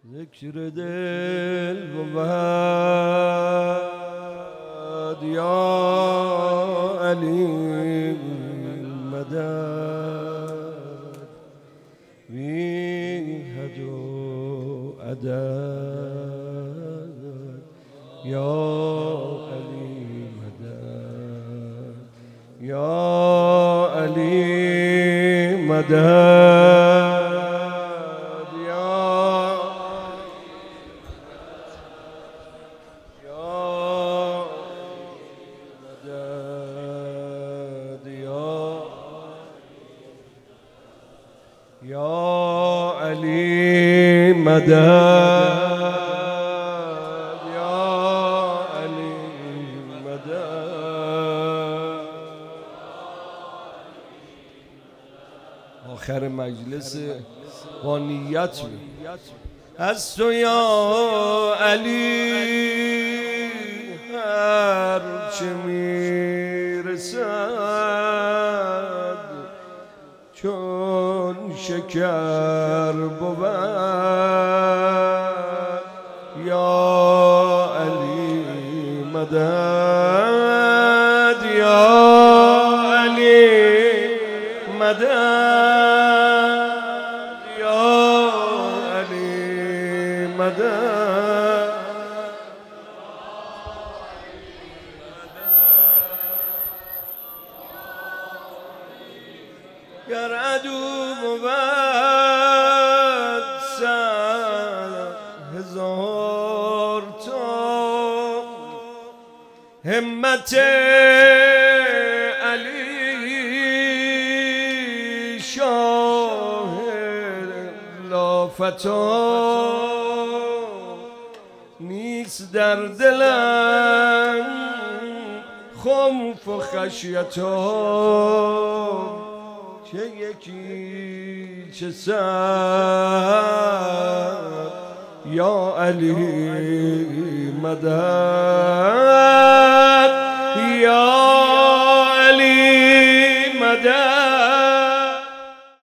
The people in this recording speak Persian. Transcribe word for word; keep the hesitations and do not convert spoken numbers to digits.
ذکر دل بود یا علی مدد بی حد و عدد یا علی مدد یا علی مدد یا علی مدد یا علی مدد. آخر مجلس با نیت از تو یا علی هر چه میرسد چون شکر بود یا علی مدد یا علی مدد یا علی مدد. گر عدو بود صد هزار تا همت علی شاه لافتا نیست در دلم خوف و خشیتا چه یکی چه صد یا علی مدد